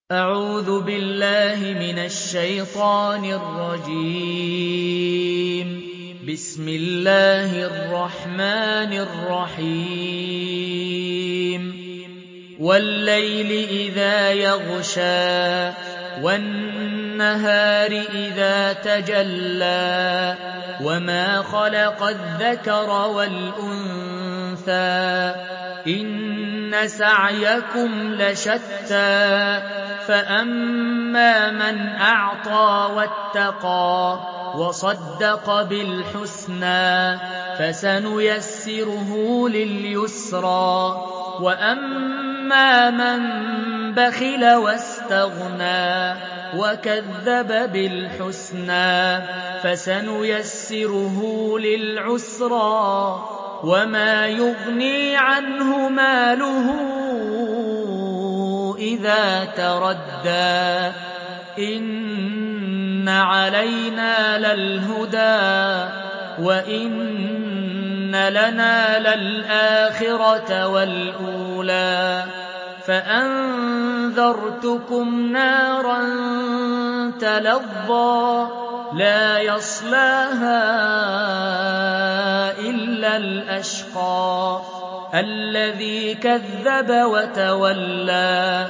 أعوذ بالله من الشيطان الرجيم. بسم الله الرحمن الرحيم. والليل إذا يغشى والنهار إذا تجلى وما خلق الذكر والأنثى إن سعيكم لشتى فأما من أعطى واتقى وصدق بالحسنى فسنيسره لليسرى وأما من بخل واستغنى وكذب بالحسنى فسنيسره للعسرى وما يغني عنه ماله إذا تردى إن علينا للهدى وإن لنا للآخرة والأولى فأنذرتكم نارا تلظى لا يصلاها إلا الأشقى الذي كذب وتولى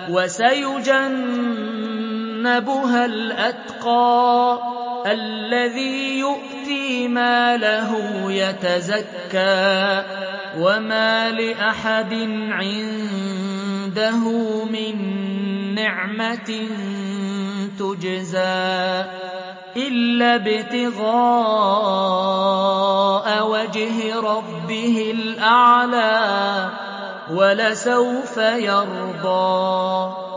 وسيجنبها الأتقى الذي يؤتي ماله يتزكى وما لأحد عنده من نعمة تجزى إلا ابتغاء وجه ربه الأعلى ولسوف يرضى